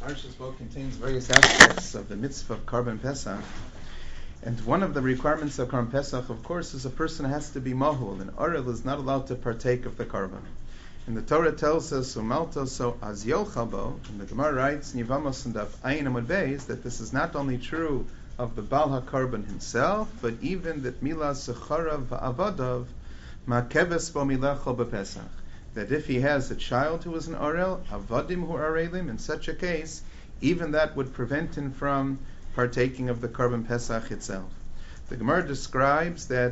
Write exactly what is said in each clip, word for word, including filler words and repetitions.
Parshas Bo contains various aspects of the mitzvah of Karban Pesach. And one of the requirements of Karban Pesach, of course, is a person has to be mahul. An Arel is not allowed to partake of the Karban. And the Torah tells us, Umalta so az yochabo, and the Gemara writes, Nivamos and Daf Ayin Amud Beis, that this is not only true of the Baal HaKarban himself, but even that Milas Secharav Va'avadav Ma'keves Bo Milechol BePesach. That if he has a child who is an Arel, Avadim hu Arelim, in such a case, even that would prevent him from partaking of the Karban Pesach itself. The Gemara describes that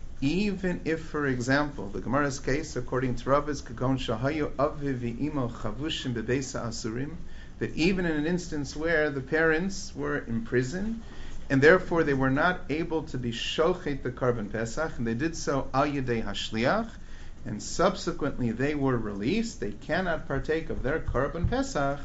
even if, for example, the Gemara's case, according to Rav, is Kagon Shahayu Aviv V'imo Chavushim Bebeisa Asurim, that even in an instance where the parents were in prison, and therefore they were not able to be shochet the Karban Pesach, and they did so al yedei hashliach, and subsequently they were released, they cannot partake of their Karban Pesach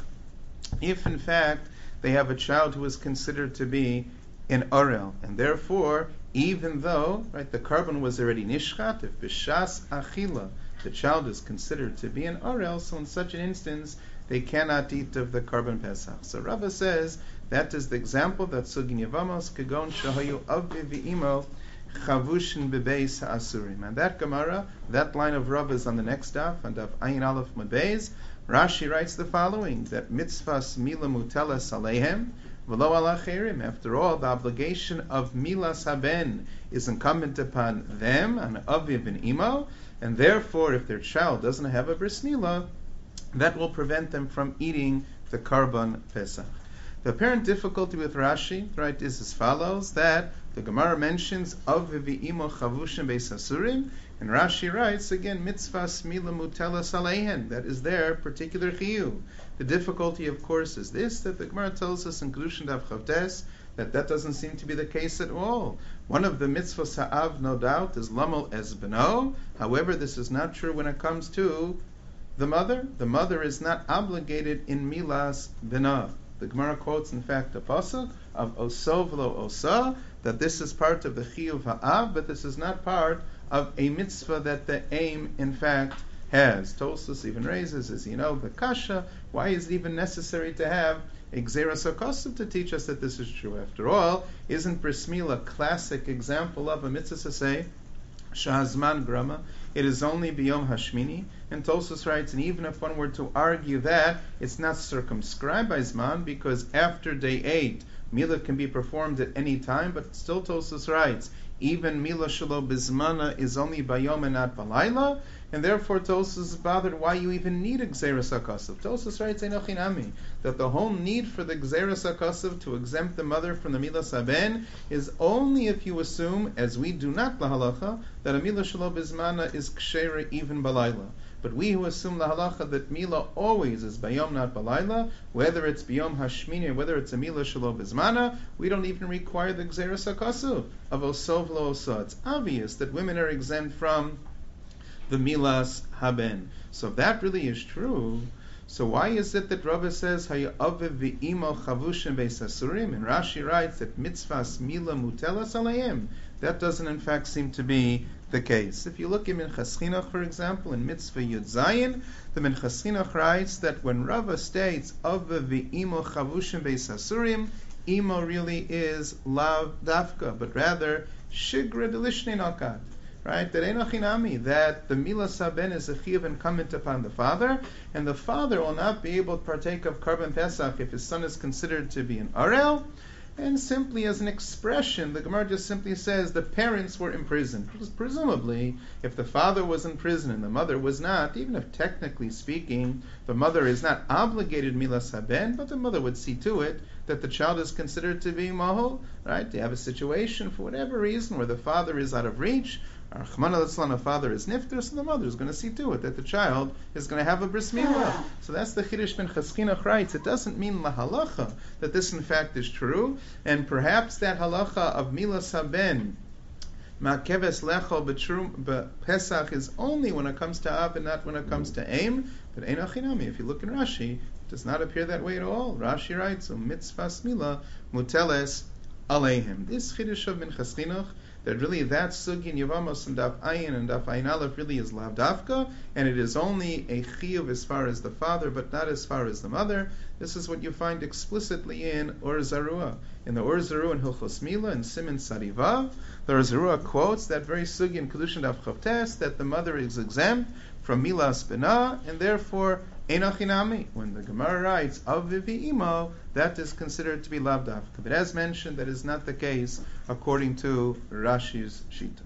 if in fact they have a child who is considered to be an Arel. And therefore, even though right, the Karban was already nishchat, if b'shas achila, the child is considered to be an Arel, so in such an instance they cannot eat of the Karban Pesach. So Rava says that is the example that Sugin Yevamos Kagon Shahayu Aviv V'imo Chavushin Bebeis Ha'asurim. And that Gemara, that line of Rav is on the next daf, and daf Ayin Aleph Mudbeis. Rashi writes the following, that mitzvahs mila mutelas aleihem, v'lo ala cherim. After all, the obligation of milas haben is incumbent upon them, on aviv and imo, and therefore, if their child doesn't have a bris milah, that will prevent them from eating the Karban Pesach. The apparent difficulty with Rashi, right, is as follows, that the Gemara mentions aviv v'imo chavushim beis asurim, and Rashi writes, again, mitzvahs mila mutelas aleihen, that is their particular chiyuv. The difficulty, of course, is this, that the Gemara tells us in Kedushin Daf Chavtes, that that doesn't seem to be the case at all. One of the mitzvahs ha'av, no doubt, is lamol es beno. However, this is not true when it comes to the mother. The mother is not obligated in milas beno. The Gemara quotes, in fact, a pasuk of oso v'lo osa, that this is part of the chiyuv ha'av, but this is not part of a mitzvah that the aim, in fact, has. Tosfos even raises, as you know, the kasha, why is it even necessary to have a gzeras hakosov to teach us that this is true? After all, isn't bris milah a classic example of a mitzvah to say, shahazman grama, it is only biyom hashmini? And Tosfos writes, and even if one were to argue that, it's not circumscribed by zman, because after day eight, milah can be performed at any time, but still Tosfos writes, even milah shelo bizmana is only bayom and not balayla, and therefore Tosfos is bothered why you even need a gzeras hakosov. Tosfos writes enochinami, that the whole need for the gzeras hakosov to exempt the mother from the milas haben is only if you assume, as we do not lahalacha, that a milah shelo bizmana is kshera even balayla. But we who assume the halacha that milah always is bayom not balayla, whether it's biyom hashmini or whether it's a milah shelo bizmana, we don't even require the gzeras hakosov of osov lo osa. It's obvious that women are exempt from the milas haben. So if that really is true, so why is it that Rava says hayu aviv v'imo chavushim beis asurim, and Rashi writes that mitzvahs mila mutelas aleihem? That doesn't in fact seem to be the case. If you look in Minchas Chinuch, for example, in Mitzvah Yud Zayin, the Minchas Chinuch writes that when Rava states aviv v'imo chavushim beis asurim, imo really is lav dafka, but rather shigra delishnei nakat. Right, that enochinami, that the milas haben is a chiyuv incumbent upon the father, and the father will not be able to partake of Karban Pesach if his son is considered to be an Arel. And simply as an expression, the Gemara just simply says the parents were imprisoned. Because presumably, if the father was in prison and the mother was not, even if technically speaking, the mother is not obligated milas haben, but the mother would see to it that the child is considered to be mahol. Right? They have a situation for whatever reason where the father is out of reach, our Chmana Litzlan, the father is nifter, so the mother is going to see to it that the child is going to have a bris milah. So that's the Chiddush Minchas Chinuch writes. It doesn't mean lahalacha that this in fact is true, and perhaps that halacha of milas haben, ma'keves lechol b'trum Pesach, is only when it comes to av and not when it comes to aim. But enochinami, if you look in Rashi, it does not appear that way at all. Rashi writes, so mitzvahs milah muteles aleihem. This Chiddush of Minchas Chinuch, that really that sugin Yevamos and Daf Ayin and Daf Ayin Aleph really is Lav Dafka, and it is only a chiyuv as far as the father, but not as far as the mother. This is what you find explicitly in Or Zarua. In the Or Zarua and Hilchos Mila and Siman Sarivav, the Or Zarua quotes that very sugi in Kedushin Daf Chavtes that the mother is exempt from Milas Bina, and therefore Einachinami. When the Gemara writes Aviv Imo, that is considered to be Lav Dafka. But as mentioned, that is not the case according to Rashi's Shita.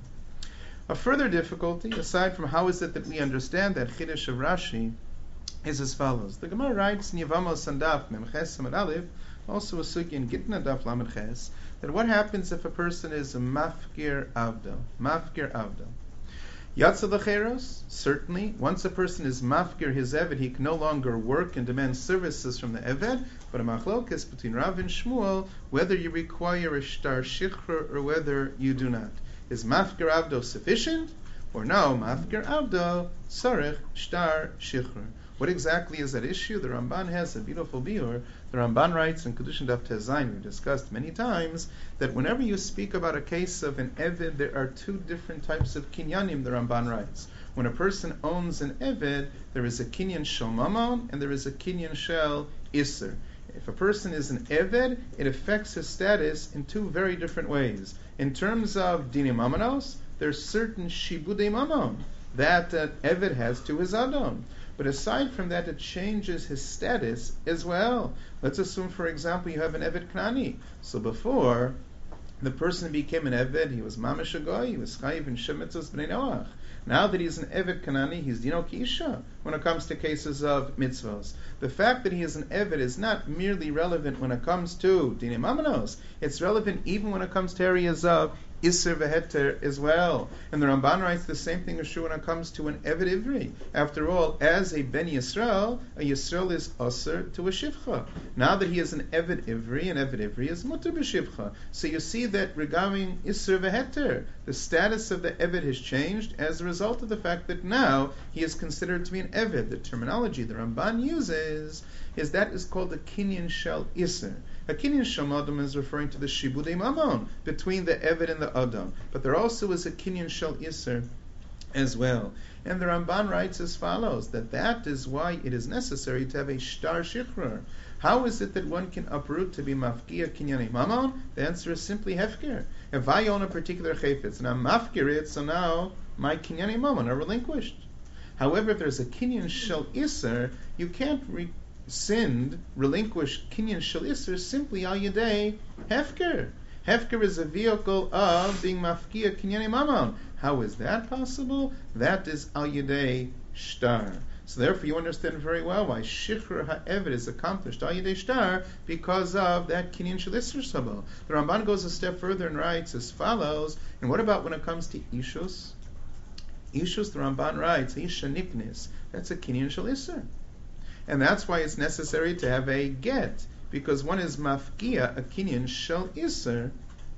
A further difficulty, aside from how is it that we understand that Chiddush of Rashi, is as follows. The Gemara writes in Yevamos and Daf Memches Samad Aleph, also a sugi in Gitna Daf Lamed Ches, that what happens if a person is a mafkir avdo? Mafkir avdo. Yatsa Lecheros, certainly, once a person is mafkir his eved, he can no longer work and demand services from the eved, but a machlokes between Rav and Shmuel, whether you require a shtar shichra or whether you do not. Is mafkir avdo sufficient? Or no, mafkir avdo, sarech shtar shichra. What exactly is that issue? The Ramban has a beautiful biur. The Ramban writes in Kedushin Daf Tezayin, we've discussed many times, that whenever you speak about a case of an Eved, there are two different types of kinyanim, the Ramban writes. When a person owns an Eved, there is a kinyan shel mamon, and there is a kinyan shel iser. If a person is an Eved, it affects his status in two very different ways. In terms of dinim mamonos, there's certain shibudei mamon that an Eved has to his Adon. But aside from that, it changes his status as well. Let's assume, for example, you have an Eved Knani. So before the person became an Eved, he was Mamash Agoy, he was Chayiv and Shemitzos B'nai Noach. Now that he's an Eved Kanani, he's Dino Kisha when it comes to cases of mitzvos. The fact that he is an Eved is not merely relevant when it comes to Dinim Amanos. It's relevant even when it comes to areas of Isser v'heter as well. And the Ramban writes the same thing is true when it comes to an Eved Ivri. After all, as a Ben Yisrael, a Yisrael is Osir to a Shivcha. Now that he is an Eved Ivri, an Eved Ivri is Mutter b'Shivcha. So you see that regarding Isser v'heter, the status of the Eved has changed as a result of the fact that now he is considered to be an Eved. The terminology the Ramban uses is that is called the Kinyan Shel Isser. A Kinyan Shel Adam is referring to the Shibudei Mamon, between the Eved and the Adam. But there also is a Kinyan Shel Isser as well. And the Ramban writes as follows, that that is why it is necessary to have a Shtar Shikrar. How is it that one can uproot to be Mafkia Kinyanei Mamon? The answer is simply Hefker. If I own a particular Chayfetz and I'm Mafkir it, so now my Kinyanei Mamon are relinquished. However, if there's a Kinyan Shel Isser, you can't re- sinned, relinquish Kinyan Shel Isser simply al yedei Hefker. Hefker is a vehicle of being mafkia Kinyanei Mamon. How is that possible? That is al yedei Shtar. So therefore you understand very well why Shikhr HaEved is accomplished al yedei Shtar, because of that Kinyan Shel Isser Sabo. The Ramban goes a step further and writes as follows, and what about when it comes to Ishus? Ishus, the Ramban writes, Isha Nipnis, that's a Kinyan Shel Isser. And that's why it's necessary to have a get, because one is mafkia, a kinyan shel iser,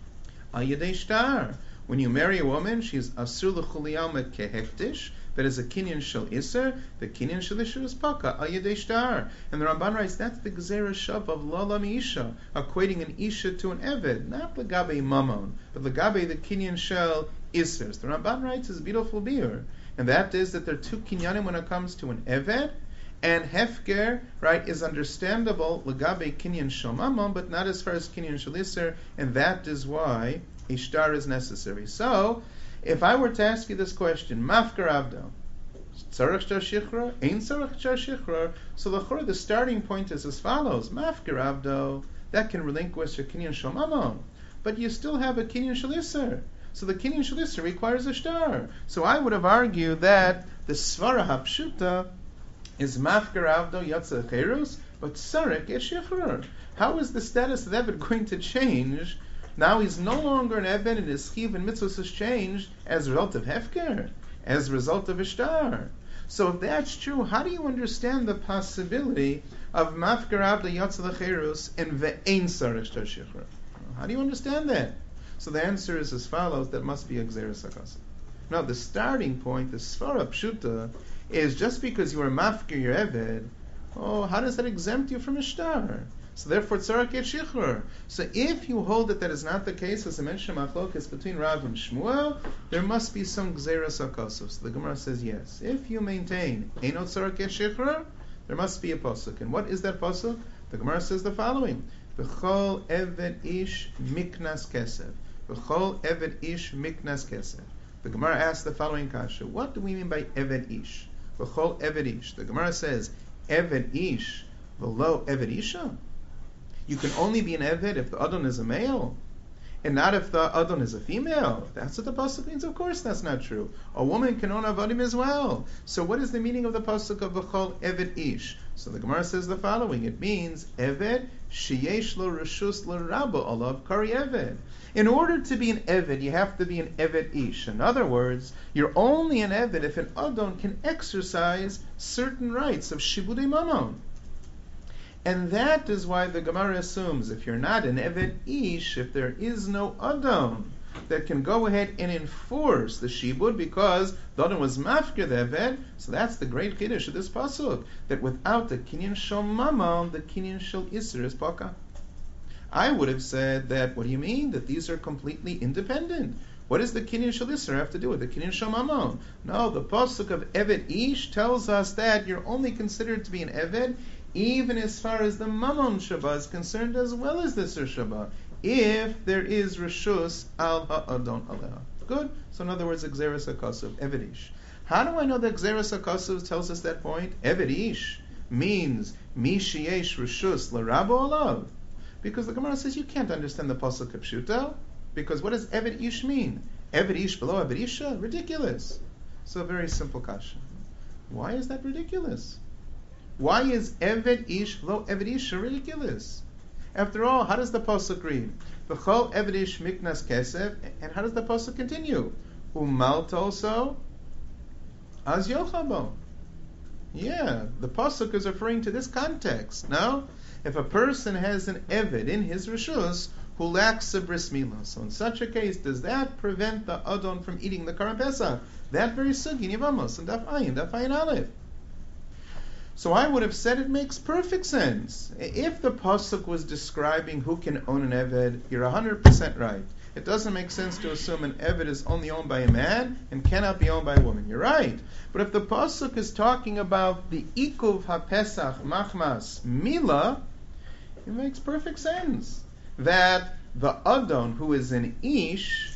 al yedei shtar. When you marry a woman, she's asur l'chuliyalma keheftish, that is a kinyan shel iser, the kinyan shel iser is paka, al yedei shtar. And the Ramban writes, that's the gzera shav of lala isha, equating an isha to an eved, not legabe mamon, but legabe the kinyan shel iser. The Ramban writes is beautiful beer, and that is that there are two kinyanim when it comes to an eved. And hefker, right, is understandable legabe kinyan shel mamon, but not as far as kinyan shel iser, and that is why a shtar is necessary. So, if I were to ask you this question, mafkar avdo, tzarech shtar shichra, ein tzarech shtar shichra, so the the starting point is as follows: mafkar avdo, that can relinquish a kinyan shel mamon, but you still have a kinyan shel iser. So the kinyan shel iser requires a shtar. So I would have argued that the svara hapshuta is mafkar avdo yatsa cherus, but sarek is shichrar. How is the status of Eved going to change? Now he's no longer an Eved, and his chiv and mitzvos has changed as a result of hefker, as a result of ishtar. So if that's true, how do you understand the possibility of mafkar avdo yatsa cherus and ve'ein sarek shtar shichrar? How do you understand that? So the answer is as follows: that must be a gzeres hakasa. Now the starting point, the svara pshuta, is just because you are mafkir your eved, oh, how does that exempt you from ishtar? So therefore, tzara get shichrur. So if you hold that that is not the case, as I mentioned, machlokes between Rav and Shmuel, there must be some gzeras hakosov. So the Gemara says yes. If you maintain eino tzara get shichrur, there must be a pasuk. And what is that pasuk? The Gemara says the following: V'chol eved ish miknas kesef. V'chol eved ish miknas kesef. The Gemara asks the following kasha: what do we mean by eved ish? V'chol eved ish. The Gemara says eved ish v'lo eved isha. You can only be an eved if the adon is a male, and not if the adon is a female. That's what the pasuk means. Of course, that's not true. A woman can own avadim as well. So, what is the meaning of the pasuk of v'chol eved ish? So the Gemara says the following: it means eved sheyesh lo reshus l'rabba olav kari eved. In order to be an eved, you have to be an eved ish. In other words, you're only an eved if an adon can exercise certain rights of shibudei mammon. And that is why the Gemara assumes if you're not an eved ish, if there is no adon that can go ahead and enforce the shibud, because the adon was mafkir the eved, so that's the great kiddush of this pasuk, that without the kinyan shel mammon, the kinyan shel isser is paka. I would have said that, what do you mean? That these are completely independent. What does the kinyan shel isser have to do with the kinyan shel mammon? No, the pasuk of eved ish tells us that you're only considered to be an eved even as far as the mammon shaba is concerned, as well as the sir shaba, if there is reshus al ha'adon aleha. Good. So in other words, gzeras hakasuv, eved ish. How do I know that gzeras hakasuv tells us that point? Eved ish means mi sheyesh reshus l'rabo alav, because the Gemara says you can't understand the pasuk of pshuta. Because what does eved ish mean? Eved ish below eved isha? Ridiculous. So a very simple kasha. Why is that ridiculous? Why is eved ish lo eved isha ridiculous? After all, how does the pasuk read? V'chol eved ish miknas kesef, and how does the pasuk continue? Umalt also az yochabo. Yeah, the pasuk is referring to this context. Now, if a person has an eved in his reshus who lacks a bris milah, so in such a case, does that prevent the adon from eating the Karban Pesach? That very sugi nivamos and daf ayin, daf ayin aleph. So I would have said it makes perfect sense. If the pasuk was describing who can own an eved, you're one hundred percent right. It doesn't make sense to assume an eved is only owned by a man and cannot be owned by a woman. You're right. But if the pasuk is talking about the ikuv ha-pesach machmas mila, it makes perfect sense that the adon who is an ish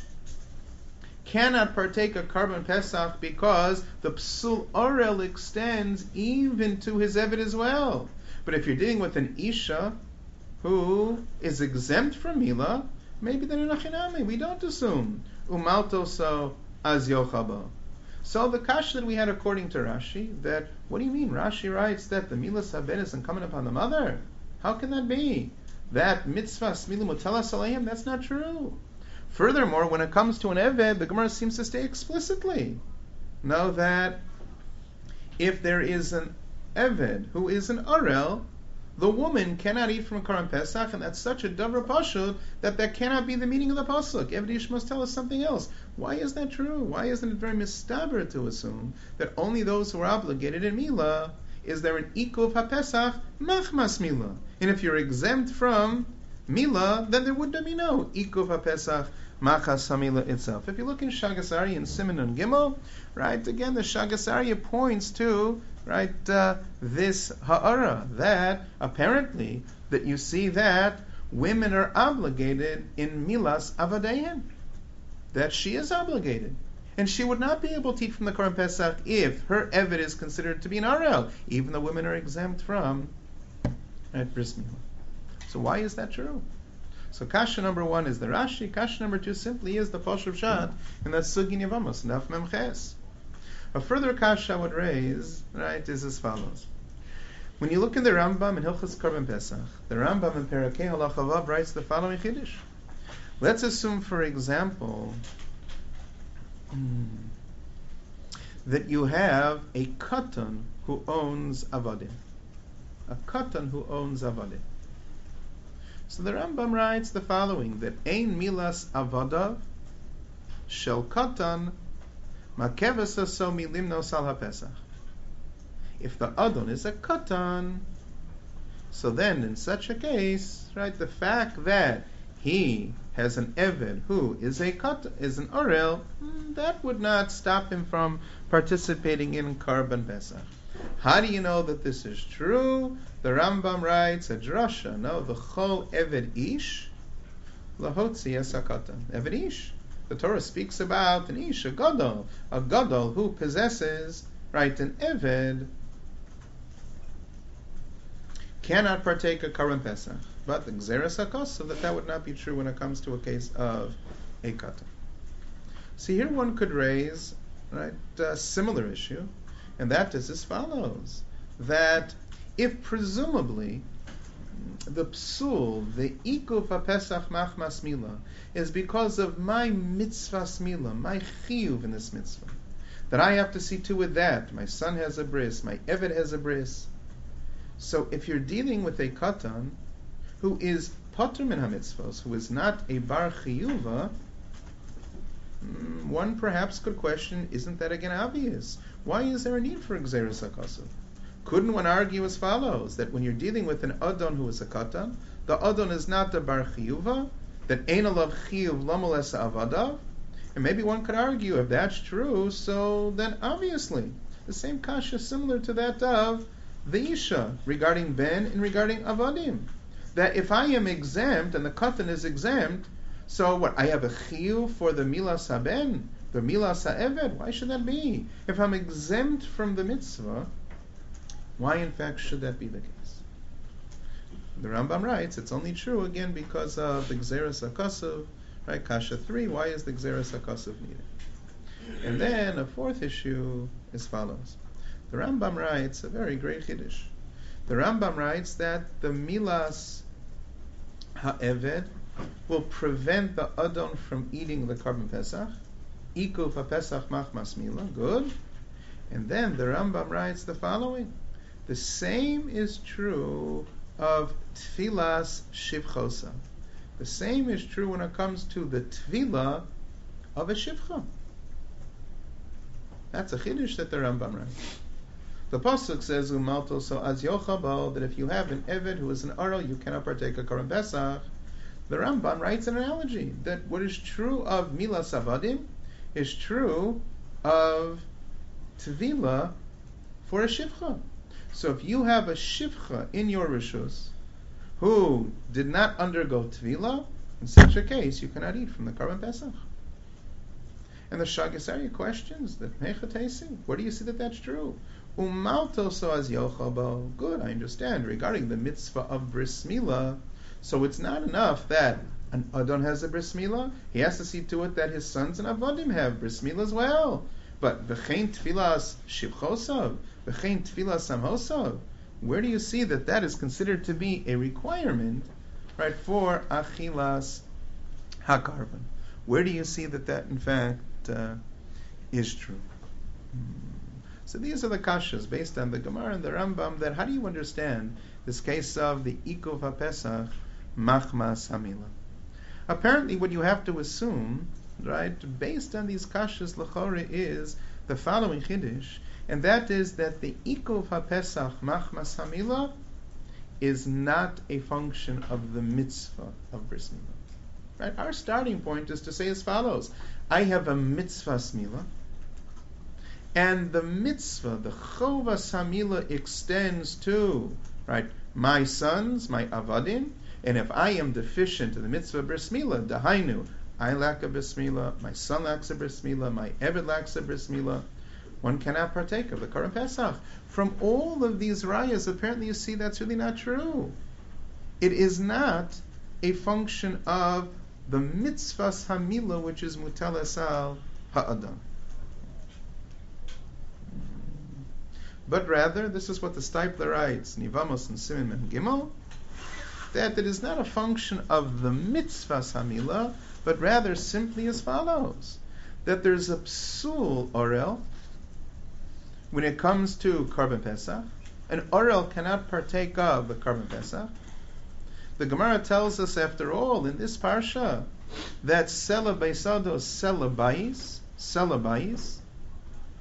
cannot partake of Karban Pesach because the Psul Orel extends even to his Eved as well. But if you're dealing with an Isha who is exempt from Mila, maybe then in Achinami, we don't assume. Umalto so az yochaba. So the kash that we had according to Rashi, that, what do you mean? Rashi writes that the Mila Saben is incumbent upon the mother. How can that be? That mitzvah Smilu Mutelas Aleim, that's not true. Furthermore, when it comes to an Eved, the Gemara seems to say explicitly, know that if there is an Eved who is an Arel, the woman cannot eat from a Karban Pesach, and that's such a davar pashut that that cannot be the meaning of the pasuk. Eved ish must tell us something else. Why is that true? Why isn't it very mistaber to assume that only those who are obligated in Mila is there an ikuv ha-Pesach machmas Mila? And if you're exempt from Mila, then there would be no ikuv ha-Pesach machas hamila itself. If you look in Shagasari and Siman and Gimel, right, again the Shagasari points to, right, uh, this ha'ara, that apparently that you see that women are obligated in milas avadeim, that she is obligated. And she would not be able to eat from the Karban Pesach if her eved is considered to be an arel, even though women are exempt from, right, bris milah. So why is that true? So kasha number one is the Rashi. Kasha number two simply is the Pashup Shat, and that's Sugi Nivamos, Naf Memches. A further kasha I would raise, right, is as follows. When you look in the Rambam in Hilchos Karban Pesach, the Rambam in Perakei Halacha Vav writes the following chiddush. Let's assume, for example, that you have a katan who owns avadim. A katan who owns avadim. So the Rambam writes the following, that ein milas avada shel katan makeves aso milimno sal ha-pesach. If the adon is a katan, So then, in such a case, right, the fact that he has an Eved who is a kat, is an Orel, that would not stop him from participating in Karban Pesach. How do you know that this is true? The Rambam writes a drasha, no, the Chol Eved Ish, Lahotzi Esakatan. Eved Ish. The Torah speaks about an Ish, a Gadol, a Gadol who possesses, right, an Eved, cannot partake of Karban Pesach. But the Gzeres HaKosov, that that would not be true when it comes to a case of a katan. See, here one could raise, right, a similar issue, and that is as follows: that if presumably the psul, the ikuf HaPesach machmas mila, is because of my mitzvah mila, my chiyuv in this mitzvah, that I have to see to it that my son has a bris, my eved has a bris. So if you're dealing with a katan who is patur min hamitzvos, who is not a bar chiyuva, one perhaps could question, isn't that again obvious? Why is there a need for Gzeres HaKosov? Couldn't one argue as follows, that when you're dealing with an adon who is a katan, the adon is not a bar chiyuva, that ein alav chiyuv lamol es avadav? And maybe one could argue, if that's true, so then obviously the same kasha is similar to that of the Isha regarding Ben and regarding Avadim. That if I am exempt and the Katan is exempt, so what? I have a chiyuv for the Milas HaBen, the Milas HaEved. Why should that be? If I'm exempt from the mitzvah, why in fact should that be the case? The Rambam writes, it's only true again because of the Gzeres HaKosov, right? Kasha three, why is the Gzeres HaKosov needed? And then a fourth issue is follows. The Rambam writes a very great chiddush. The Rambam writes that the Milas HaEved will prevent the Adon from eating the Karban Pesach. Ikuf HaPesach machmas mila. Good. And then the Rambam writes the following. The same is true of Tfilas Shivchosa. The same is true when it comes to the Tfilah of a Shivcha. That's a chiddush that the Rambam writes. The pasuk says, "Umalto so az yochabal," that if you have an eved who is an arel, you cannot partake of Karban Pesach. The Rambam writes an analogy that what is true of milas avadim is true of tvila for a shivcha. So if you have a shivcha in your rishus who did not undergo tvila, in such a case you cannot eat from the Karban Pesach. And the Shagasari questions that Mechatesi, where do you see that that's true? Umalto so as yochabo. Good, I understand. Regarding the mitzvah of bris milah, so it's not enough that an adon has a bris milah. He has to see to it that his sons and avadim have bris milah as well. But v'chein tfilas shivchosav, v'chein tfilas samhosav. Where do you see that that is considered to be a requirement, right, for achilas hakarban? Where do you see that that in fact uh, is true? Hmm. So these are the kashas based on the Gemara and the Rambam, that how do you understand this case of the Ikuv HaPesach Machmas Hamila? Apparently what you have to assume, right, based on these kashas l'chore, is the following chiddush, and that is that the Ikuv HaPesach Machmas Hamila is not a function of the mitzvah of Bris Milah. Right? Our starting point is to say as follows: I have a mitzvah smila, and the mitzvah, the chovas hamila, extends to, right, my sons, my avadim, and if I am deficient in the mitzvah bris milah, dahainu, I lack a bris milah, my son lacks a bris milah, my eved lacks a bris milah, one cannot partake of the Karban Pesach. From all of these rayas, apparently you see that's really not true. It is not a function of the mitzvahs hamila, which is mutalas al ha'adam. But rather, this is what the Steipler writes, Nivamos and Simin Men Gimel, that it is not a function of the mitzvahs hamila, but rather simply as follows: that there's a psul orel when it comes to Karban Pesach. An orel cannot partake of the Karban Pesach. The Gemara tells us, after all, in this parsha, that sela beisado sela bais, sela bais,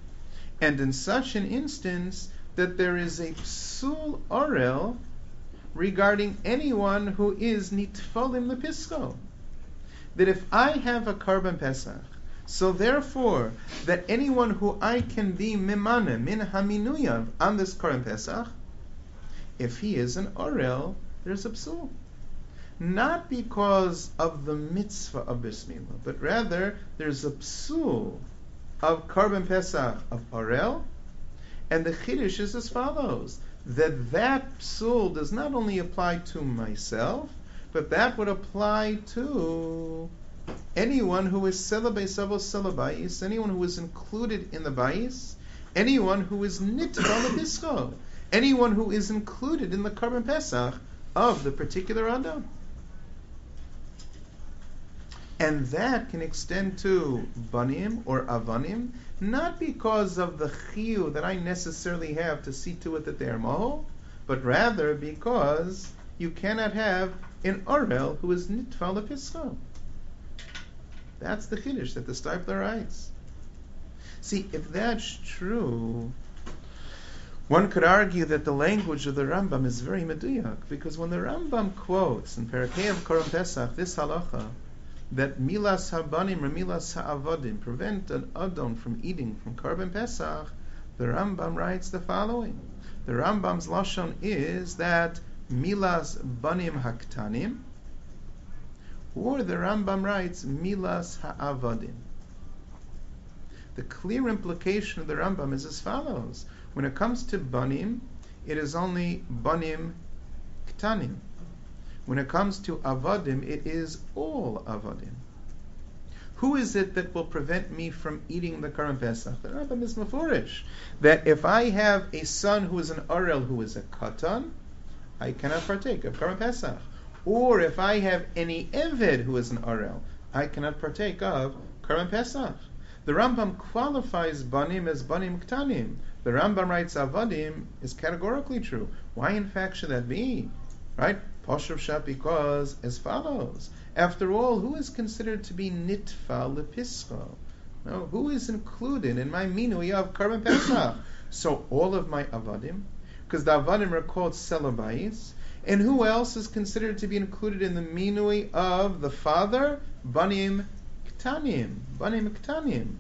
and in such an instance that there is a psul orel regarding anyone who is nitfalim lepisco. That if I have a Karban Pesach, so therefore, that anyone who I can be mimane, min haminuyav, on this Karban Pesach, if he is an orel, there's a psul. Not because of the mitzvah of Bris Milah, but rather there's a psul of Karban Pesach of orel, and the chiddush is as follows, that that psul does not only apply to myself, but that would apply to anyone who is selabay savos selabais, anyone who is included in the bais, anyone who is nitva lepisco, anyone who is included in the Karban Pesach of the particular Adam. And that can extend to banim or avanim, not because of the chiyu that I necessarily have to see to it that they are mohol, but rather because you cannot have an orel who is nitva lepisco. That's the chiddush that the Steipler writes. See, if that's true, one could argue that the language of the Rambam is very meduyak, because when the Rambam quotes in Perakei of Karban Pesach this halacha, that milas habanim or milas ha'avadim prevent an adon from eating from Karban Pesach, the Rambam writes the following. The Rambam's lashon is that milas banim haktanim, or the Rambam writes milas ha'avadim. The clear implication of the Rambam is as follows. When it comes to banim, it is only banim ktanim. When it comes to avadim, it is all avadim. Who is it that will prevent me from eating the Karban Pesach? The Rambam is mafurish that if I have a son who is an orel who is a katan, I cannot partake of Karban Pesach. Or if I have any eved who is an orel, I cannot partake of Karban Pesach. The Rambam qualifies banim as banim ktanim. The Rambam writes avadim is categorically true. Why in fact should that be? Right? Poshuv Shat, because as follows. After all, who is considered to be nitfa lepischo? No, who is included in my minui of Karban Pesach? So all of my avadim, because the avadim are called selabais. And who else is considered to be included in the minui of the father? Banim ktanim. Banim ktanim.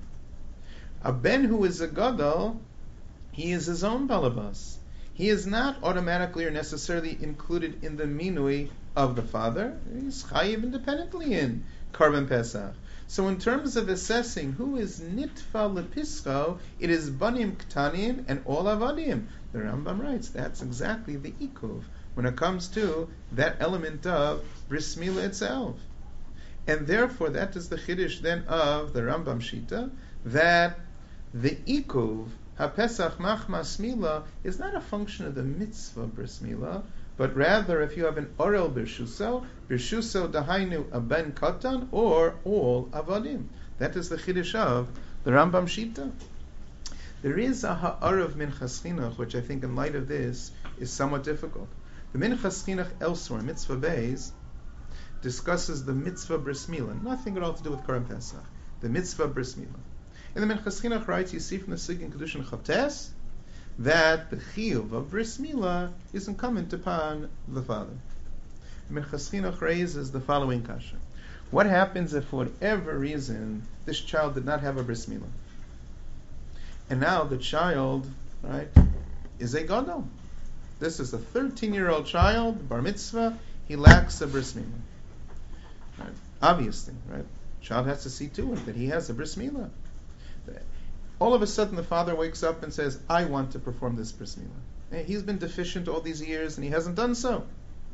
A ben who is a gadol, he is his own balabas. He is not automatically or necessarily included in the minui of the father. He's chayiv independently in Karban Pesach. So in terms of assessing who is nitfa lepischo, it is banim ktanim and all avadim. The Rambam writes that's exactly the ikuv when it comes to that element of Bris Milah itself. And therefore that is the chiddush then of the Rambam Shita, that the ikuv, HaPesach Machmas Milah, is not a function of the mitzvah Bris Milah, but rather if you have an orel birshuso, birshuso dahainu a ben katan, or all avadim. That is the chiddush of the Rambam Shita. There is a ha'arav minchas chinuch, which I think in light of this is somewhat difficult. The minchas chinuch elsewhere, mitzvah beis, discusses the mitzvah Bris Milah, nothing at all to do with Karban Pesach. The mitzvah Bris Milah. In the Minchas Chinuch writes, you see from the Sigin Kedushin Chavtes, that the chiyuv of Bris Milah is incumbent upon the father. Minchas Chinuch raises the following kasha. What happens if for whatever reason this child did not have a Bris Milah? And now the child, right, is a gadol. This is a thirteen-year-old child, bar mitzvah, he lacks a Bris Milah. Right? Obviously, right? Child has to see to it that he has a Bris Milah. All of a sudden the father wakes up and says, I want to perform this Bris Milah. He's been deficient all these years and he hasn't done so.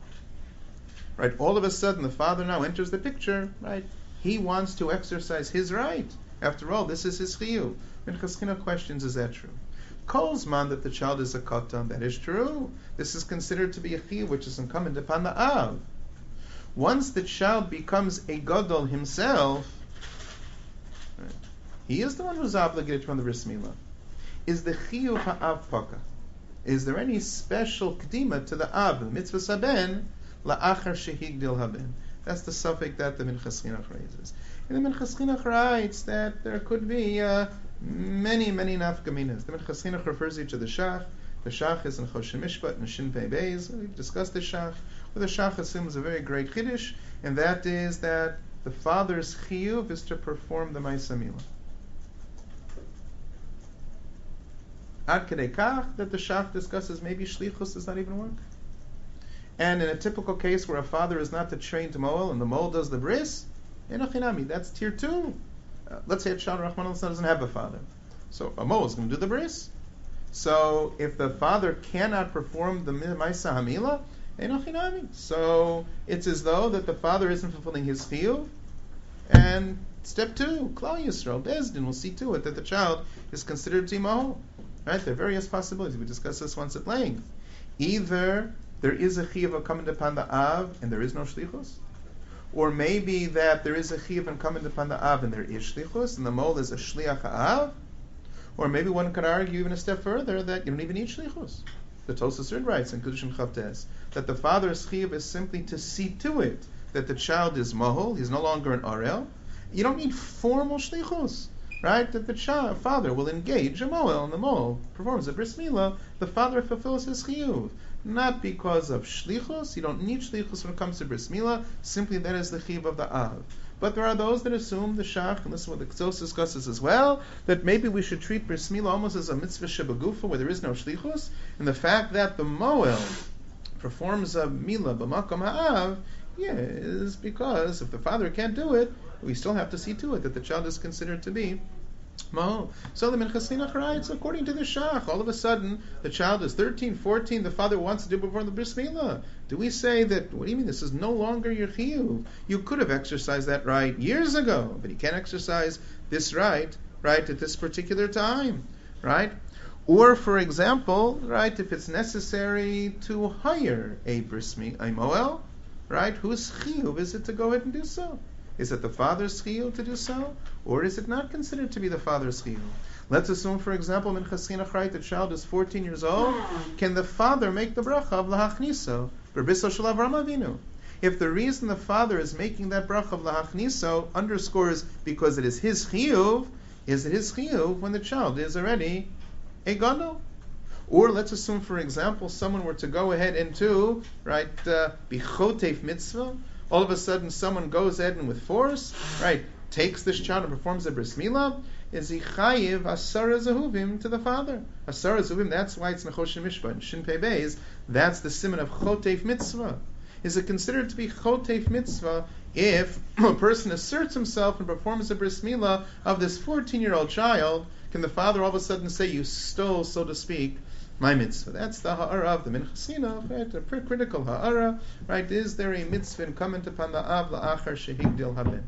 Right? All of a sudden the father now enters the picture, right? He wants to exercise his right. After all, this is his chiyuv. Minchas Chinuch questions, is that true? Kolzman that the child is a katan, that is true. This is considered to be a chiyuv which is incumbent upon the av. Once the child becomes a gadol himself, right, he is the one who's obligated from the Bris Milah. Is the chiyuv ha'av paka? Is there any special kedima to the av, the mitzvah saben, la'achar shehigdil haben? That's the suffix that the Minchas Chinuch raises. And the Minchas Chinuch writes that there could be uh, many, many nafkaminas. The Minchas Chinuch refers to the shach. The shach is in Choshen Mishpat and Shin Pei Beis. We've discussed the shach. Where the shach assumes a very great chiddush, and that is that the father's chiyuv is to perform the Ma'aseh Milah. Ad kedei kach that the shach discusses maybe shlichus does not even work. And in a typical case where a father is not the trained moel and the moel does the bris, enochinami, that's tier two. Uh, let's say a child Rahman al doesn't have a father, so a moel is going to do the bris. So if the father cannot perform the Ma'aseh Hamilah, enochinami. So it's as though that the father isn't fulfilling his chiyuv. And step two, Klal Yisrael, Beis Din will see to it that the child is considered to be moel. Right? There are various possibilities. We discussed this once at length. Either there is a chiyuv incumbent upon the av and there is no shlichus, or maybe that there is a chiyuv incumbent upon the av and there is shlichus, and the mol is a shliach ha'av, or maybe one could argue even a step further that you don't even need shlichus. The Tosfos Rid writes in Kedushin Chavtes that the father's chiyuv is simply to see to it that the child is mohol, he's no longer an arel. You don't need formal shlichus. Right, that the child, father will engage a moel, and the moel performs a bris milah. The father fulfills his chiyuv, not because of shlichus. You don't need shlichus when it comes to bris milah. Simply that is the chiyuv of the av. But there are those that assume the shach, and this is what the Ktsos discusses as well, that maybe we should treat bris milah almost as a mitzvah shebagufa where there is no shlichus, and the fact that the moel performs a milah b'makom ha'av, yeah, is because if the father can't do it, we still have to see to it that the child is considered to be mo. So the Minchas Chinuch writes, according to the shach, all of a sudden the child is thirteen, fourteen, the father wants to do before the bris milah. Do we say that, what do you mean, this is no longer your chiyuv? You could have exercised that right years ago, but you can't exercise this right, right, at this particular time, right? Or, for example, right, if it's necessary to hire a bris milah, a moel, right, whose chiyuv is it to go ahead and do so? Is it the father's chiyuv to do so, or is it not considered to be the father's chiyuv? Let's assume, for example, Minchas Chinuch, right, the child is fourteen years old. Can the father make the bracha of lahachniso, berbiso shel Avraham Avinu? If the reason the father is making that bracha of lahachniso underscores because it is his chiyuv, is it his chiyuv when the child is already a gadol? Or let's assume, for example, someone were to go ahead and to, right, uh, be choteif mitzvah. All of a sudden, someone goes ahead and with force, right, takes this child and performs a bris milah. Is he chayiv asara zehuvim to the father? Asara zehuvim. That's why it's nechoshen mishpat and shin pei beis. That's the siman of choteif mitzvah. Is it considered to be choteif mitzvah if a person asserts himself and performs a bris milah of this fourteen-year-old child? Can the father all of a sudden say, "You stole, so to speak, my mitzvah"? That's the ha'ara of the Minchas Chinuch, right? A pretty critical ha'ara, right? Is there a mitzvah incumbent upon the av la'achar shehigdil haben?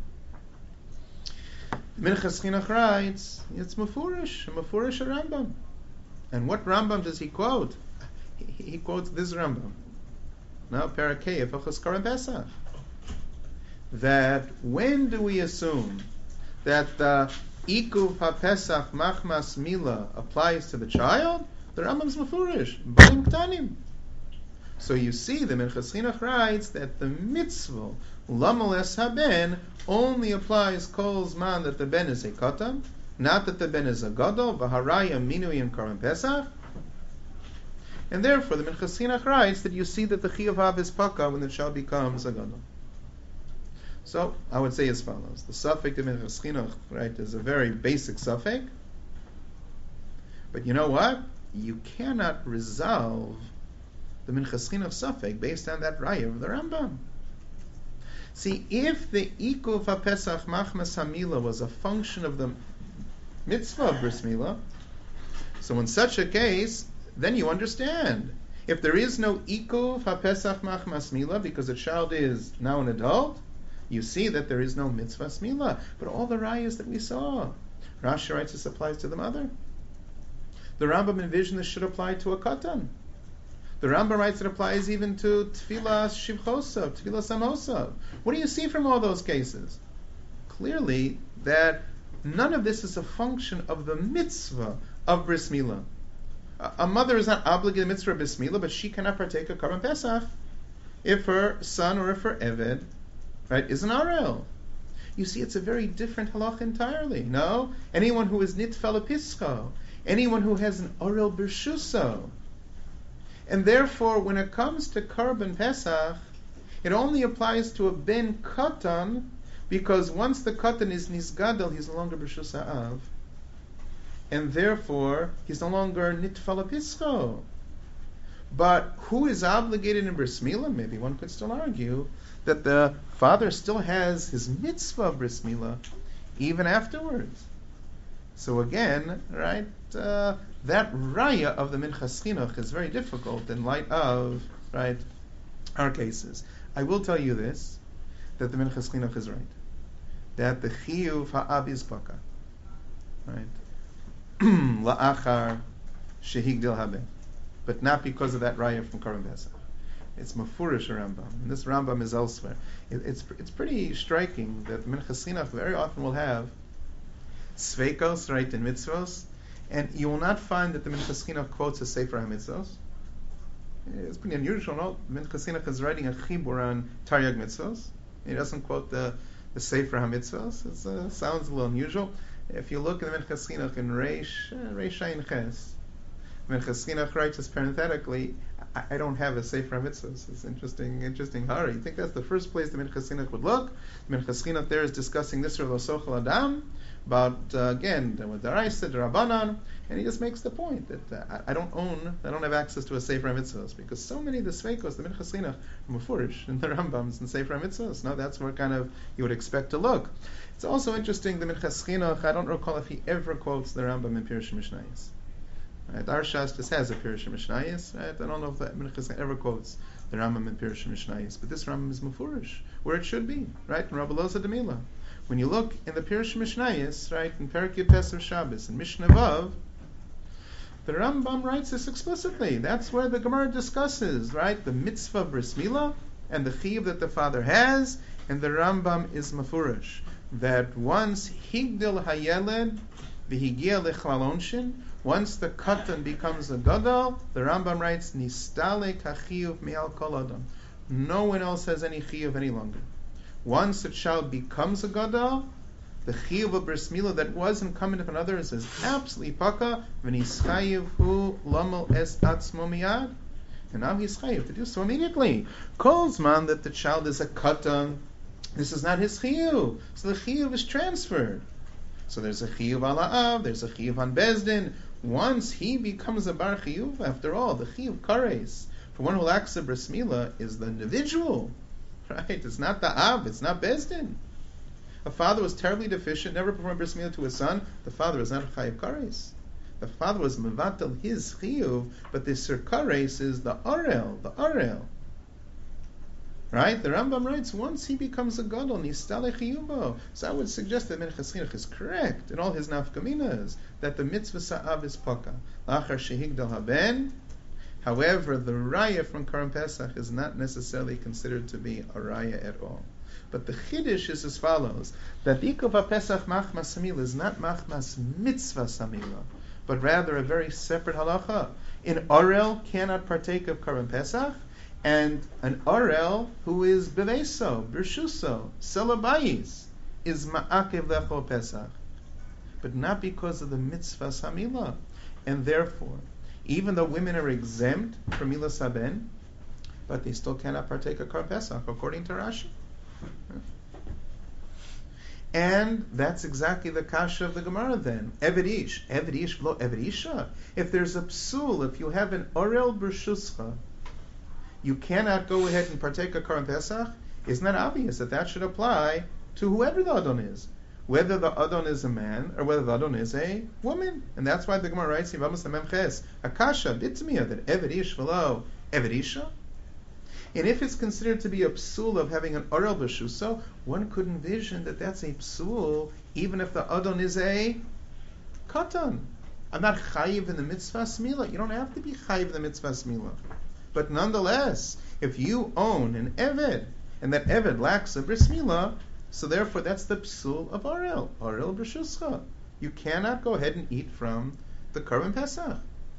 Minchas Chinuch writes, it's mufurish, mufurish a Rambam. And what Rambam does he quote? He, he quotes this Rambam. Now, Parakeh, Achos Karban Pesach. That when do we assume that the Ikuv HaPesach Machmas Mila applies to the child? The Rambam's mafurish, banim ktanim. So you see, the Minchas Chinuch writes that the mitzvah lamoles haben only applies kol zman that the ben is a katan, not that the ben is a gadol. V'haraya minui and Karban Pesach. And therefore, the Minchas Chinuch writes that you see that the chiyuv hav is paka when the child becomes a gadol. So I would say as follows: the suffix of Minchas Chinuch, right, is a very basic suffix. But you know what? You cannot resolve the Minchas Chinuch suffix based on that raya of the Rambam. See, if the Ikuv HaPesach Machmas HaMilah was a function of the mitzvah of bris milah, so in such a case, then you understand. If there is no Ikuv HaPesach Machmas Milah because the child is now an adult, you see that there is no mitzvah milah. But all the rayas that we saw, Rashi writes this applies to the mother. The Rambam envisioned this should apply to a katan. The Rambam writes it applies even to tefillah shivchosav, tefillah samosav. What do you see from all those cases? Clearly that none of this is a function of the mitzvah of bris milah. A mother is not obligated to mitzvah of bris milah, but she cannot partake of Karban Pesach if her son or if her eved, right, is an arel. You see, it's a very different halach entirely. No? Anyone who is nitfel pischo, anyone who has an arel birshuso, And therefore, when it comes to Karban Pesach, it only applies to a ben katan, because once the katan is nisgadel, he's no longer b'rshus ha'av, and therefore he's no longer nitfal apischo. But who is obligated in bris milah? Maybe one could still argue that the father still has his mitzvah of bris milah even afterwards. So again, right, uh, that raya of the minchas chinuch is very difficult in light of, right, our cases. I will tell you this, that the minchas chinuch is right, that the chiyuv ha'av is baka, right, la'achar shehigdil haben, but not because of that raya from Karban Pesach. It's mafurish Rambam, and this Rambam is elsewhere. It, it's it's pretty striking that the minchas chinuch very often will have sveikos, right, in mitzvos, and you will not find that the minchas chinuch quotes a sefer hamitzvos. It's pretty unusual. No, minchas chinuch is writing a chibur on Taryag mitzvos. He doesn't quote the the sefer hamitzvos. It uh, sounds a little unusual. If you look at the minchas chinuch in Reish uh, Reish Ayin Ches, minchas chinuch writes this parenthetically. I, I don't have a sefer hamitzvos. It's interesting, interesting. Hari, you think that's the first place the minchas chinuch would look? The minchas chinuch there is discussing this Lo Sochel Adam. But uh, again, with the Daraisa, the Rabbanan, and he just makes the point that uh, I, I don't own, I don't have access to a Sefer HaMitzvos, because so many of the Sveikos, the Minchas Chinuch, are Mefurish, and the Rambams, and Sefer HaMitzvos. No, that's where kind of you would expect to look. It's also interesting, the Minchas Chinuch, I don't recall if he ever quotes the Rambam in Pirush Mishnayos. Right? Our Shas just has a Pirush Mishnayos, right? I don't know if the Minchas ever quotes the Rambam in Pirush Mishnayos, but this Rambam is Mefurish, where it should be, right? In Rabbi Loza Demila. When you look in the Pirush Mishnayos, right, in Perek Yud Pesach Shabbos, in Mishnah Vav, the Rambam writes this explicitly. That's where the Gemara discusses, right, the mitzvah bris milah and the chiyuv that the father has, and the Rambam is mafurish that once higdil hayeled v'higia lechalonshin, once the katan becomes a gadol, the Rambam writes nistale kachiyuv me'al kol adam. No one else has any chiyuv any longer. Once a child becomes a gadol, the chiyuv of bris milah that was incumbent upon others is absolutely paka. V'nis chayiv hu lamal es atzmo miyad, and now he's chayiv to do so immediately. Calls man that the child is a katan. This is not his chiyuv, so the chiyuv is transferred. So there's a chiyuv ala av, there's a chiyuv on bezdin. Once he becomes a bar chiyuv, after all, the chiyuv kares for one who lacks a bris milah is the individual. Right? It's not the Av, it's not Bezdin. A father was terribly deficient, never performed bris milah to his son. The father was not a chayiv kares. The father was mevatel his chiyuv, but the sir kares is the arel, the arel. Right? The Rambam writes, once he becomes a gadol, nistale chiyuvo. So I would suggest that Minchas Chinuch is correct in all his nafkaminas, that the mitzvah sa'av is paka. Lachar shehigdal haben. However, the raya from Karban Pesach is not necessarily considered to be a raya at all. But the chiddush is as follows: that Ikov Pesach machmas samila is not machmas mitzvah samila, but rather a very separate halacha. An orel cannot partake of Karban Pesach, and an orel who is beveso, birshuso, selabayis, is ma'akev lecho Pesach, but not because of the mitzvah samila, and therefore, even though women are exempt from Milas Haben, but they still cannot partake of Karban Pesach, according to Rashi. And that's exactly the kasha of the Gemara then. Eved ish, eved ish v'lo eved isha. If there's a psul, if you have an orel b'rshuscha, you cannot go ahead and partake of Karban Pesach. Isn't that obvious that that should apply to whoever the Adon is? Whether the Adon is a man or whether the Adon is a woman. And that's why the Gemara writes, Akasha, bitmiya, that Eved ish v'lo Eved isha. And if it's considered to be a psul of having an orel b'shuso, one could envision that that's a psul even if the Adon is a katan. I'm not chayiv in the mitzvah smila. You don't have to be chayiv in the mitzvah smila. But nonetheless, if you own an Eved, and that Eved lacks a bris milah, so therefore that's the psul of Arel, Arel b'shuscha. You cannot go ahead and eat from the Karban Pesach.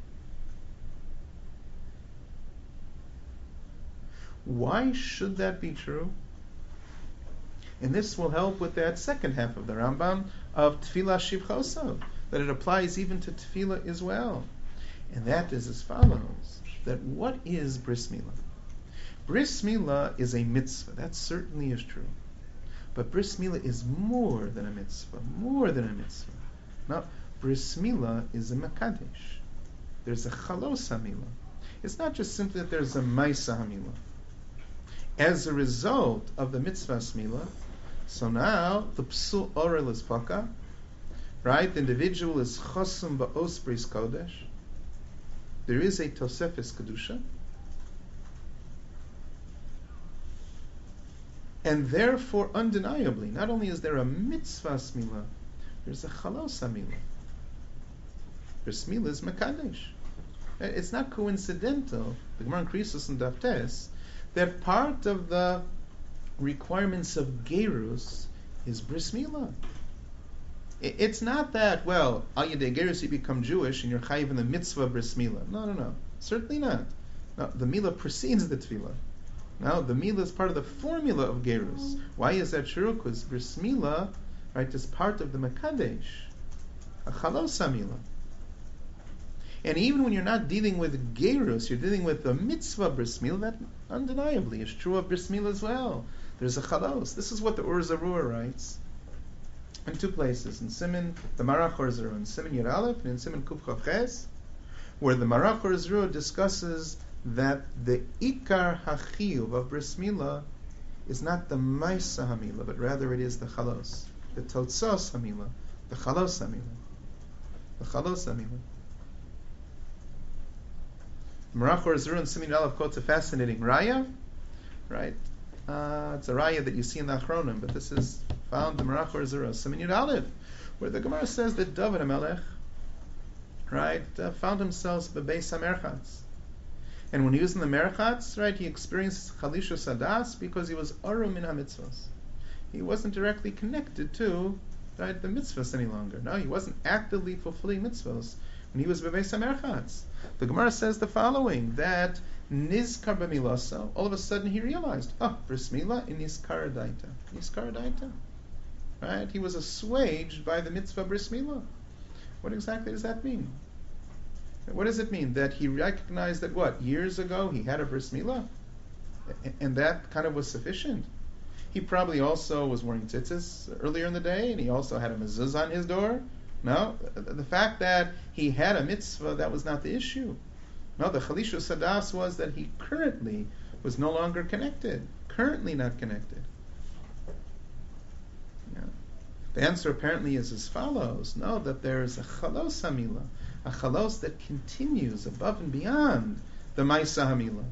Why should that be true? And this will help with that second half of the Rambam of Tefillah Shivchosav, that it applies even to Tefillah as well. And that is as follows. that what is bris milah? Bris milah is a mitzvah. That certainly is true. But bris milah is more than a mitzvah. More than a mitzvah. Now, bris milah is a mekadesh. There's a chalos hamilah. It's not just simply that there's a maisa hamilah. As a result of the mitzvah milah, so now the psul orel is paka, right? The individual is chosum ba'os bris kodesh. There is a tosefes kedusha, and therefore, undeniably, not only is there a mitzvah milah, there's a chalos hamilah. Bris milah is mekadesh. It's not coincidental, the Gemara in Krisos and Daftes, that part of the requirements of gerus is bris milah. It's not that, well, al yedei gerus you become Jewish and you're chayiv in the mitzvah bris milah. No, no, no. Certainly not. No, the milah precedes the tefillah. No, the milah is part of the formula of gerus. Why is that true? Because bris milah, right, is part of the mekadesh, a chalos milah. And even when you're not dealing with gerus, you're dealing with the mitzvah bris milah, that undeniably is true of bris milah as well. There's a chalos. This is what the Ur Zarua writes in two places, in Siman, the Marach Ur Zarua, in Siman Yud Aleph, and in Siman Kuf Chav Ches, where the Marach Ur Zarua discusses that the ikar hachiyuv of bris milah is not the maisa hamilah, but rather it is the chalos, the totzos hamilah, the chalos hamilah, the chalos hamilah. Marach Ur Zarua and Siman Aleph quotes a fascinating raya, right? Uh, it's a raya that you see in the Achronim, but this is found in Marach Ur Zarua, Siman Yud Aleph, where the Gemara says that David HaMelech, right, uh, found himself bebeis hamerchatz, and when he was in the merchatz, right, he experienced chalishus hadas because he was arum min hamitzvos. He wasn't directly connected to, right, the mitzvahs any longer. No, he wasn't actively fulfilling mitzvahs when he was bebeis hamerchatz. The Gemara says the following, that nizkar b'milasa, all of a sudden he realized, oh, bris milah in nizkar daita. Nizkar daita. Right? He was assuaged by the mitzvah bris milah. What exactly does that mean? What does it mean? That he recognized that what? Years ago he had a bris milah? And that kind of was sufficient? He probably also was wearing tzitzis earlier in the day, and he also had a mezuzah on his door. No, the fact that he had a mitzvah, that was not the issue. No, the chalishus hadas was that he currently was no longer connected, currently not connected. Yeah. The answer apparently is as follows. No, that there is a chalos hamilah, a chalos that continues above and beyond the maisa hamilah.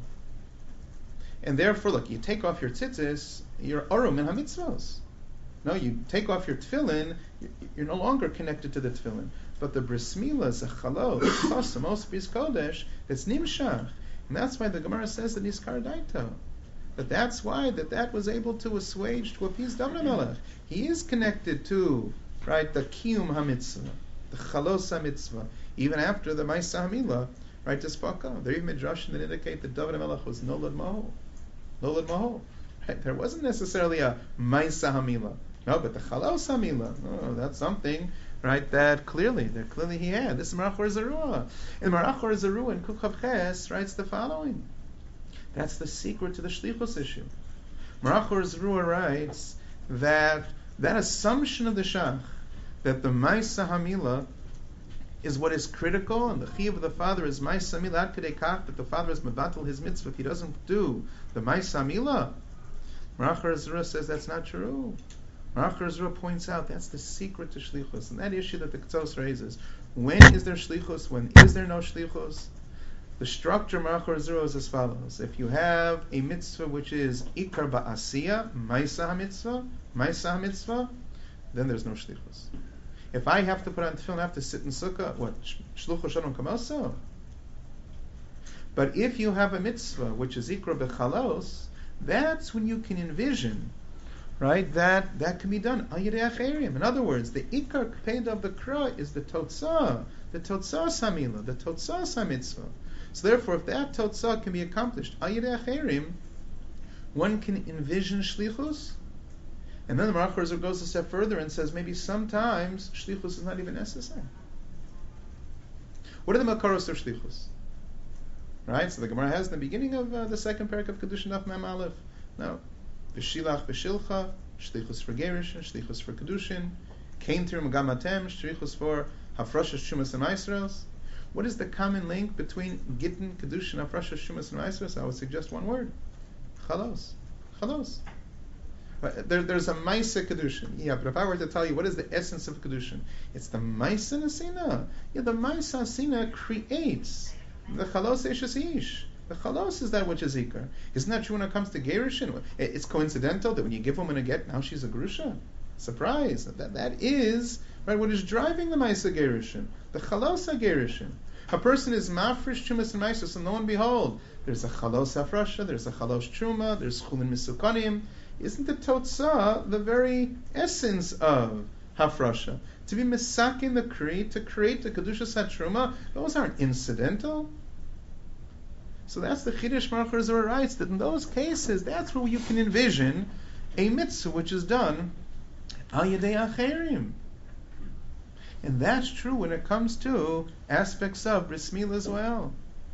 And therefore, look, you take off your tzitzis, you're arum in hamitzvos. No, you take off your tefillin, you're no longer connected to the tefillin. But the bris milah is a chalos, chosam, os bris kodesh, that's nimshach. And that's why the Gemara says that he's kardaito. That that's why that that was able to assuage, to appease David HaMelech. He is connected to, right, the kiyum hamitzvah, the chalos hamitzvah, even after the maisa hamilah, right, to spaka. There are even midrashim that indicate that David HaMelech was nolad mahol. Nolad mahol. Right? There wasn't necessarily a maisa hamilah. No, but the chalos hamilah, oh, that's something, right, that clearly, that clearly he had. This is Marach Ur Zarua. And Marach Ur Zarua in Kuf Chav Ches writes the following. That's the secret to the shlichus issue. Marach Ur Zarua writes that that assumption of the shach, that the maisa hamilah is what is critical, and the chiyuv of the father is maisa hamilah ad kedei kach, that the father is mevatel his mitzvah if he doesn't do the maisa hamilah. Marach Ur Zarua says that's not true. Marach Ur Zarua points out that's the secret to shlichus, and that issue that the Ketzos raises. When is there shlichus? When is there no shlichus? The structure of Marach Ur Zarua is as follows. If you have a mitzvah which is ikar ba'asiya, maisa ha-mitzvah, maisa ha-mitzvah, then there's no shlichus. If I have to put on tefillin, I have to sit in sukkah, what, shluchos shalom kamoso? But if you have a mitzvah which is ikar b'chalos, that's when you can envision, right, that that can be done al yedei acherim. In other words, the ikar kpeda of the kra is the totzah, the totzah hamilah, the totzah hamitzvah. So therefore, if that totzah can be accomplished al yedei acherim, one can envision shlichus. And then the Marach Ur Zarua goes a step further and says maybe sometimes shlichus is not even necessary. What are the makaros of shlichus? Right? So the Gemara has in the beginning of uh, the second parak of Kedushin Daf Mem Aleph. Now, V'shilach v'shilcha, shlichus for Gerishin, shlichus for Kedushin, Kain Tirum Gamatem, shlichus for Hafrashas Shumas and Maisros. What is the common link between Gittin, Kedushin, Hafrashas Shumas and Maisros? I would suggest one word. Chalos. Chalos. There, there's a Maisa Kedushin. Yeah, but if I were to tell you what is the essence of Kedushin, it's the Maisa Nasina. Yeah, the Maisa Nasina creates the Chalos Eishes Ish. The Chalos is that which is Ikar. Isn't that true when it comes to Gerushin? It's coincidental that when you give a woman a get, now she's a Gerusha. Surprise. That, that is right what is driving the Maisa Gerushin. The Chalos HaGerushin. A person is Mafresh Chumas and Maisos, and lo and behold, there's a Chalos Hafrasha, there's a Chalos Truma, there's Chulin Misukanim. Isn't the Totzah the very essence of Hafrasha? To be misakin the Kri, to create the Kedushas HaTruma, those aren't incidental. So that's the Chiddush Marcher Zohar writes, that in those cases, that's where you can envision a mitzvah which is done al yedei acherim. And that's true when it comes to aspects of Bris Milah as well.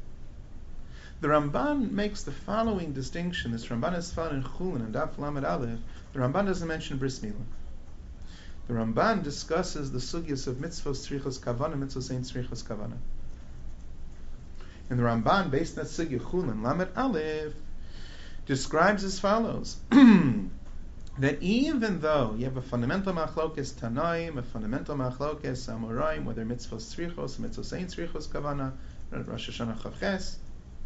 The Ramban makes the following distinction. This Ramban is found in Chulin and Daf Lamed Aleph. The Ramban doesn't mention Bris Milah. The Ramban discusses the sugyas of mitzvos tzrichos kavana, mitzvos ein tzrichos kavana. And the Ramban, based on that sugya Chulin Lamed Aleph, describes as follows: that even though you have a fundamental machlokes Tanaim, a fundamental machlokes Amoraim, whether mitzvos tzrichos, mitzvos ein tzrichos kavana, Rosh Hashanah Chavches,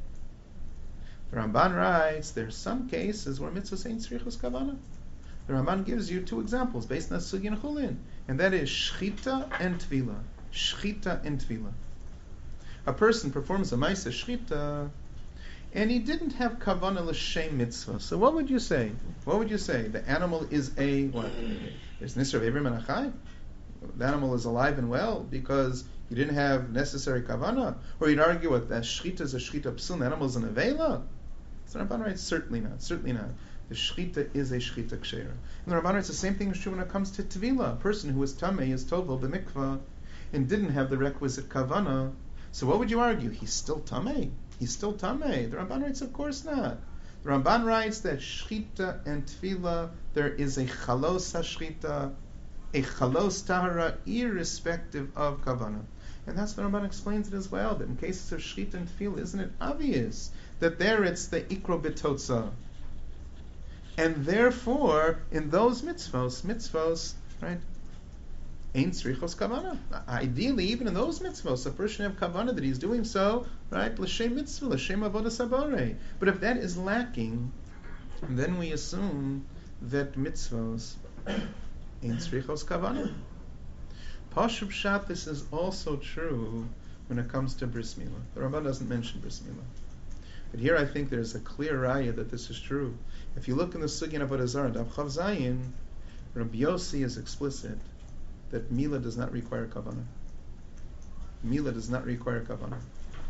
the Ramban writes there are some cases where mitzvahs ain't tzrichos kavana. The Ramban gives you two examples based on Sugi and Chulin, and that is shchita and tvila. Shchita and tvila. A person performs a ma'aseh shchita, and he didn't have kavana l'shem mitzvah. So what would you say? What would you say? The animal is a what? Is nisr v'evrim and achai? The animal is alive and well because you didn't have necessary kavana, or you'd argue with that shchita is a shchita psul, the animal is an avela. So the Ramban writes, certainly not, certainly not. The shchita is a shchita kshera. And the Ramban writes the same thing is true when it comes to tvila. A person who is tamei, is tovel b'mikvah, and didn't have the requisite kavana. So what would you argue? He's still tamei. He's still tamei. The Ramban writes, of course not. The Ramban writes that shchita and tvila, there is a chalos hashchita, a chalos tahara, irrespective of kavana. And that's the Ramban explains it as well, that in cases of shchita and tefillah, isn't it obvious that there it's the ikro b'totza? And therefore, in those mitzvos, mitzvos, right, ain't tzrichos kavana. Ideally, even in those mitzvos, a person have kavana that he's doing so, right, l'shem mitzvah, l'shem avodas habare. But if that is lacking, then we assume that mitzvos ain't tzrichos kavana. Pashut pshat, this is also true when it comes to Bris Milah. The Ramban doesn't mention Bris Milah. But here I think there's a clear raya that this is true. If you look in the Sugya of Avodah Zarah, Daf Chav Zayin, Rabbi Yossi is explicit that Milah does not require kavanah. Milah does not require kavanah.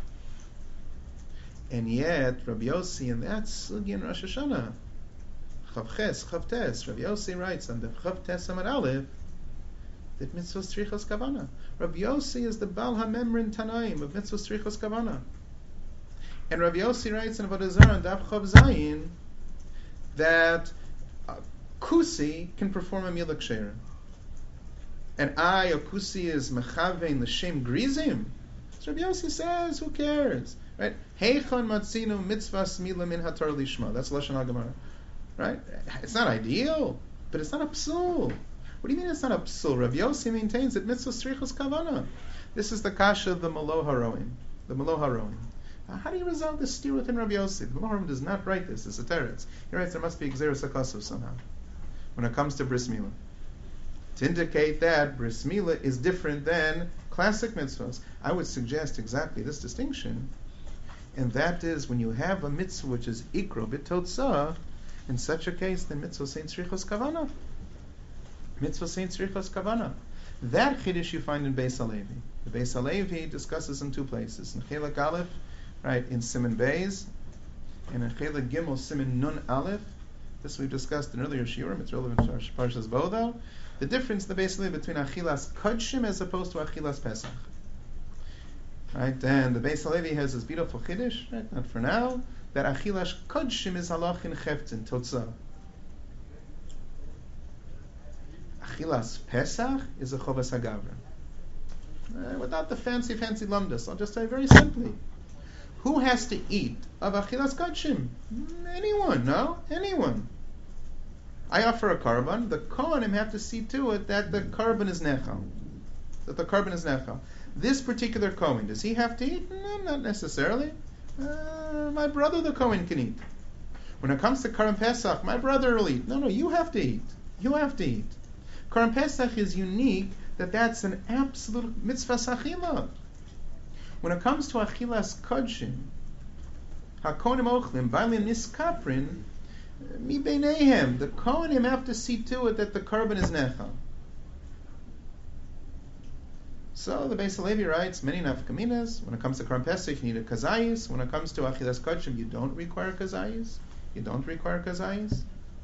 And yet, Rabbi Yossi in that Sugya in Rosh Hashanah, Chav Ches, Chav Tes, Rabbi Yossi writes on the Chav Tes Amar Aleph, that mitzvos tzrichos kavana. Rabbi Yossi is the Baal HaMemrin Tanaim of mitzvos tzrichos kavana. And Rabbi Yossi writes in Avodah Zarah and Daf Chav Zayin that uh, Kusi can perform a milah kshera. And I, a Kusi, is mechavein l'shem grizim. So Rabbi Yossi says, who cares? Right? Heichon matzinu mitzvahs milah min hator lishma. That's Lashon HaGemara. Right? It's not ideal, but it's not a psul. What do you mean it's not a psul? Rabbi Yossi maintains that mitzvahs tzrichos kavana. This is the kasha of the Malo Haroim. The Malo Haroim. How do you resolve this steer within Rabbi Yossi? The Malo Haroim does not write this. It's a teretz. He writes there must be Gzeros HaKosov somehow when it comes to Bris Milah, to indicate that Bris Milah is different than classic mitzvahs. I would suggest exactly this distinction, and that is when you have a mitzvah which is ikro b'totzah, in such a case, the mitzvah saint tzrichos kavana. Mitzvah saint tzrichos kavana. That chiddush you find in Beis Halevi. The Beis Halevi discusses in two places. In Chelek Aleph, right, in Siman Beis, and in Chelek Gimel, Siman Nun Aleph. This we've discussed in earlier shiurim. It's relevant to our Parshas Bo, though. The difference, the Beis Halevi, between Achilas Kodshim as opposed to Achilas Pesach. Right? And the Beis Halevi has this beautiful chiddush, right? Not for now, that achilas kodshim is halachin cheftzin, totzah. Achilas Pesach is a chovas hagavra. Uh, without the fancy, fancy lumdus, I'll just say very simply. Who has to eat of achilas kodshim? Anyone, no? Anyone. I offer a korban, the kohanim have to see to it that the korban is nechal. That the korban is nechal. This particular kohen, does he have to eat? No, not necessarily. Uh, my brother, the kohen, can eat. When it comes to Korban Pesach, my brother will eat. No, no, you have to eat. You have to eat. Korban Pesach is unique that that's an absolute mitzvah achila. When it comes to achilas kodshim, hakonim ochlim, bailim niskaprin, mi beinehem, the kohanim have to see to it that the korban is nechal. So the Beis Halevi writes many nafkaminas. When it comes to Korban Pesach, you need a kazayis. When it comes to achilas kodshim, you don't require kazayis. You don't require kazayis.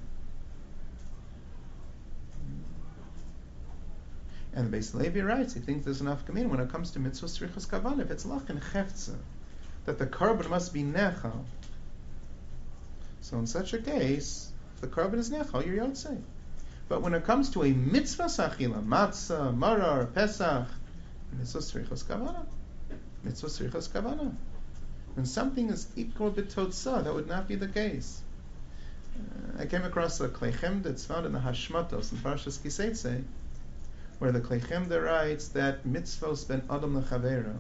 And the Beis Halevi writes, he thinks there's enough kamin when it comes to mitzvah tzrichas kavan, if it's lachin cheftza, that the korban must be nechal. So in such a case, if the korban is nechal, you're yotzei. But when it comes to a mitzvah sachila, matzah, marar, pesach, mitzvah tzrichas kavana, mitzvah tzrichas kavana. When something is equal b'totzah, that would not be the case. Uh, I came across a kleichem that's found in the Hashmatos in Parshas Kiseitze, where the Kleichemda writes that mitzvos ben adam lechavero.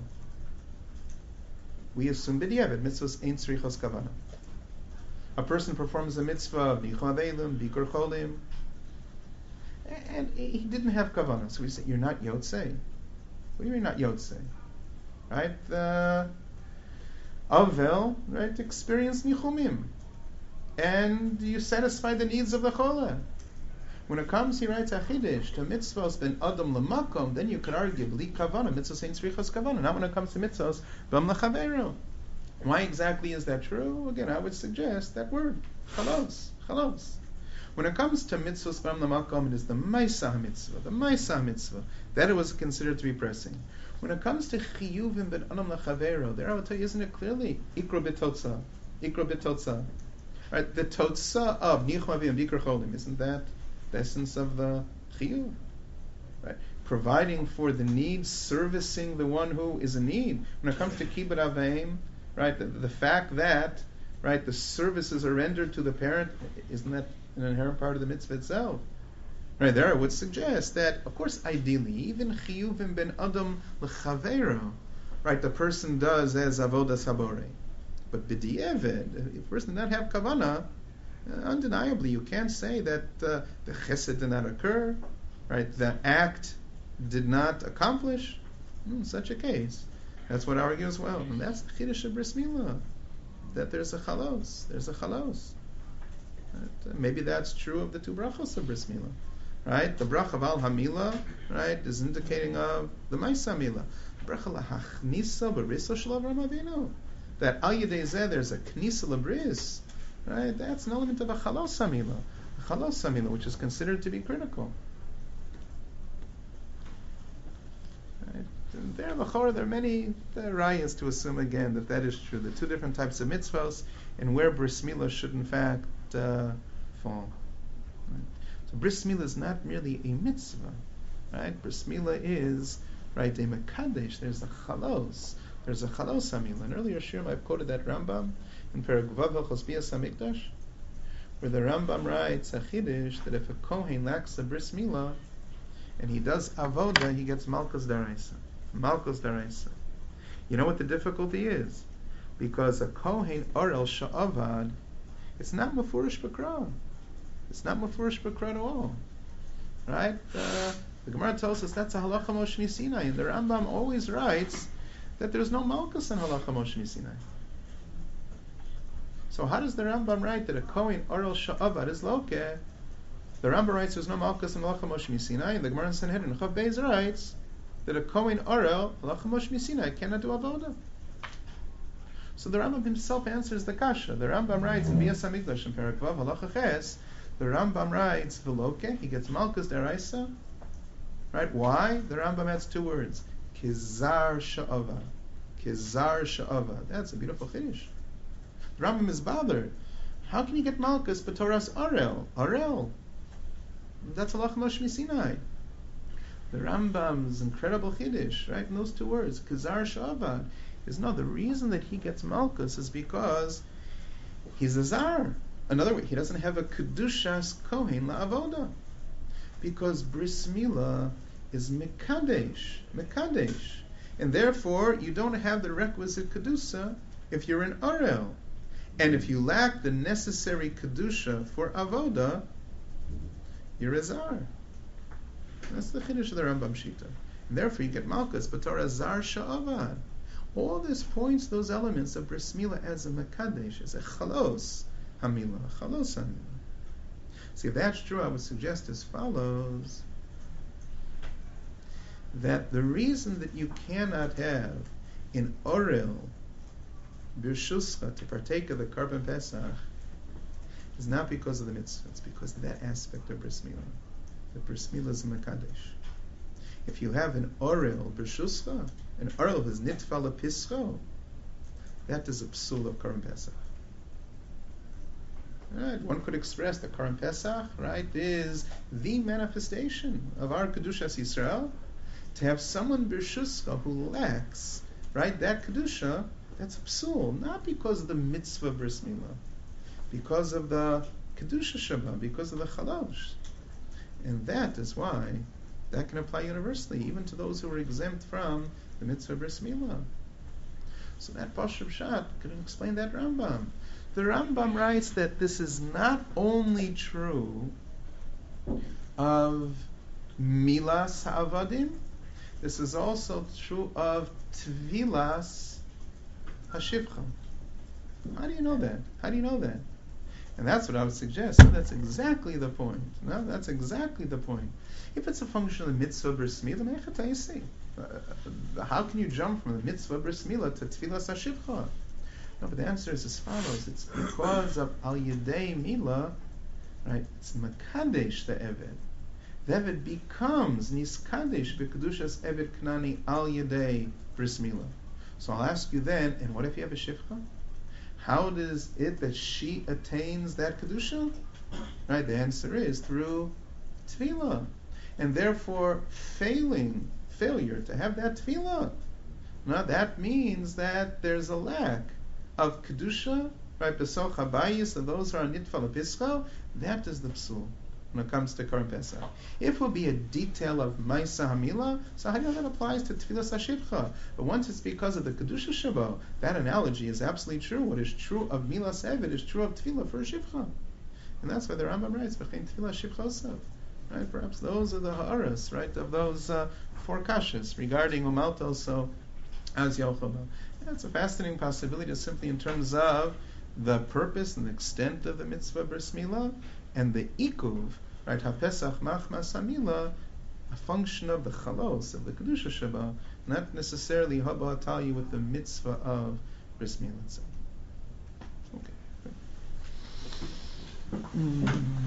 We assume b'diavad mitzvos ain't tzrichos kavana. A person performs a mitzvah of nichol avelim, bikur cholim, and he didn't have kavana, so we say you're not yotzei. What do you mean not yotzei? Right? The avel, right, experienced nichumim, and you satisfy the needs of the cholah. When it comes, he writes achidish to mitzvos ben adam lemakom, then you could argue li kavana mitzvos ain't tzrichos kavana. Not when it comes to mitzvos b'am lechavero. Why exactly is that true? Again, I would suggest that word chalos, chalos. When it comes to mitzvos b'am lemakom, it is the ma'aseh mitzvah, the ma'aseh mitzvah that it was considered to be pressing. When it comes to chiyuvim ben adam lechavero, there I would tell you, isn't it clearly ikro b'totzah, ikro b'totzah, right? The totzah of nichum avim bikur cholim, isn't that the essence of the chiyuv, right? Providing for the needs, servicing the one who is in need. When it comes to kibbud aveim, right, the, the fact that, right, the services are rendered to the parent, isn't that an inherent part of the mitzvah itself? Right, there I would suggest that, of course, ideally, even chiyuvim ben adam lechavero, right, the person does as avodas habore. But b'di'evid, if a person does not have kavanah, Uh, undeniably, you can't say that uh, the chesed did not occur, right? The act did not accomplish. In such a case, that's what I argue as well, and that's the chiddush of bris milah, that there's a chalos, there's a chalos. Right? Uh, maybe that's true of the two brachos of bris milah, right? The bracha of al hamila, right, is indicating of the ma'aseh milah. Bracha lahachnisa b'riso shel Avraham Avinu, that al yedei zeh there's a knisa lebris. Right, that's an element of a chalos samila, a chalos samila, which is considered to be critical. Right, and there, l'chor, there are many rayas to assume again that that is true. The two different types of mitzvahs, and where bris milah should in fact uh, fall. Right. So bris milah is not merely a mitzvah. Right, bris milah is right a mekadesh. There's a chalos. There's a chalos samila. In earlier shirim, I've quoted that Rambam in Perek Vav Hilchos Bias HaMikdash, where the Rambam writes a chiddush that if a kohen lacks a bris milah and he does avoda, he gets malchus daraisa. Malchus daraisa. You know what the difficulty is? Because a kohen orel sha'avad, it's not mafurish b'kra. It's not mafurish b'kra at all. Right? Uh, the Gemara tells us that's a halacha Moshe Sinai, and the Rambam always writes that there's no malchus in halacha Moshe Sinai. So how does the Rambam write that a kohen orel sha'avad is loke? The Rambam writes there's no malchus in halacha Moshe Sinai, and the Gemara in Sanhedrin Chav Beis writes that a kohen orel halacha Moshe Sinai cannot do avoda. So the Rambam himself answers the kasha. The Rambam writes in Bias HaMikdash in Perek Vav halacha ches. The Rambam writes v'loke, he gets malchus deraisa. Right? Why? The Rambam adds two words: kizar sha'ava, kizar sha'ava. That's a beautiful chiddush. The Rambam is bothered. How can you get malchus b'toras arel? Arel. That's halach Moshe Sinai. The Rambam's incredible chiddush, right? In those two words, kizar sha'ava, is no. The reason that he gets malchus is because he's a zar. Another way, he doesn't have a kedushas kohen la'avoda, because bris milah is mekadesh, mekadesh, and therefore you don't have the requisite kedusha if you're an arel, and if you lack the necessary kedusha for avoda, you're a zar. That's the chiddush of the Rambam Shita, and therefore you get malchus b'torah zar sha'avad. All this points those elements of bris milah as a mekadesh, as a chalos hamila, chalos hamila. See, if that's true, I would suggest as follows, that the reason that you cannot have in orel birshuscha to partake of the Karban Pesach is not because of the mitzvah, it's because of that aspect of bris milah. The bris milah is a mekadesh. If you have an orel birshuscha, an orel is nitfa lepischo, that is a psul of Karban Pesach. Right. One could express that Karban Pesach, right, is the manifestation of our Kedushas Yisrael. To have someone Birshuscha who lacks, right, that Kedusha, that's a psul, not because of the mitzvah bris milah, because of the Kedusha Shabbat, because of the Chalosh. And that is why that can apply universally, even to those who are exempt from the mitzvah bris milah. So that Pashut Pshat can explain that Rambam. The Rambam writes that this is not only true of Milas Ha'avadim, this is also true of Tvilas Hashivcha. How do you know that? How do you know that? And that's what I would suggest. So that's exactly the point. No, that's exactly the point. If it's a function of the mitzvah bris milah, you see, uh, how can you jump from the mitzvah bris milah to Tvilas Hashivcha? No, but the answer is as follows. It's because of Al Yedei Milah, right? It's Makadesh the Eved. The Eved becomes Niskadesh B'Kedushas Eved Knani Al Yedei Bris Milah. So I'll ask you then, and what if you have a Shifcha? How does it that she attains that Kedusha? Right, the answer is through Tefillah. And therefore, failing, failure to have that Tefillah, now that means that there's a lack of Kedusha, right, Besoch HaBayis, and those who are Nitfa Lepischa, that is the psul when it comes to Karban Pesach. If it will be a detail of Maisa Hamila, so how do you know that applies to Tfilas HaShivcha? But once it's because of the Kedusha Shabbat, that analogy is absolutely true. What is true of Milas Eved is true of Tfilah for a Shivcha. And that's why the Rambam writes, V'chein Tfilah Shivchosav. Right, perhaps those are the ha'aras, right, of those uh, four kashas regarding Umalto, so as Yochel. That's a fascinating possibility, just simply in terms of the purpose and the extent of the mitzvah bris milah and the ikuv, right? HaPesach machmas hamila, a function of the chalos, of the kedusha sheba, not necessarily haba atayu with the mitzvah of bris milah itself. Okay.